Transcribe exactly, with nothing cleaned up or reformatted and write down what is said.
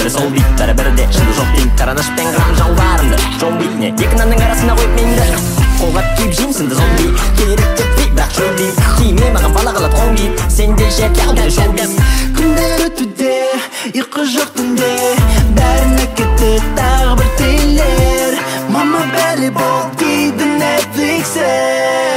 бірі сол бит, бәрі бірде шыны жоқ деймін. Каранашпен қырам жауларымды жол бетіне, екі нанның арасына қойып меңді. Қолғап киіп жеймсіңді зомби, керек жетпей бірақ жол деймін. Киме маған бала қалады қоң киіп, сенде жек яуды жол деймін. Күндер өтуде, ұйқы жоқ түнде, бәріне кетті тағы бір трейлер. Мама бәле бол дейді Netflix'e.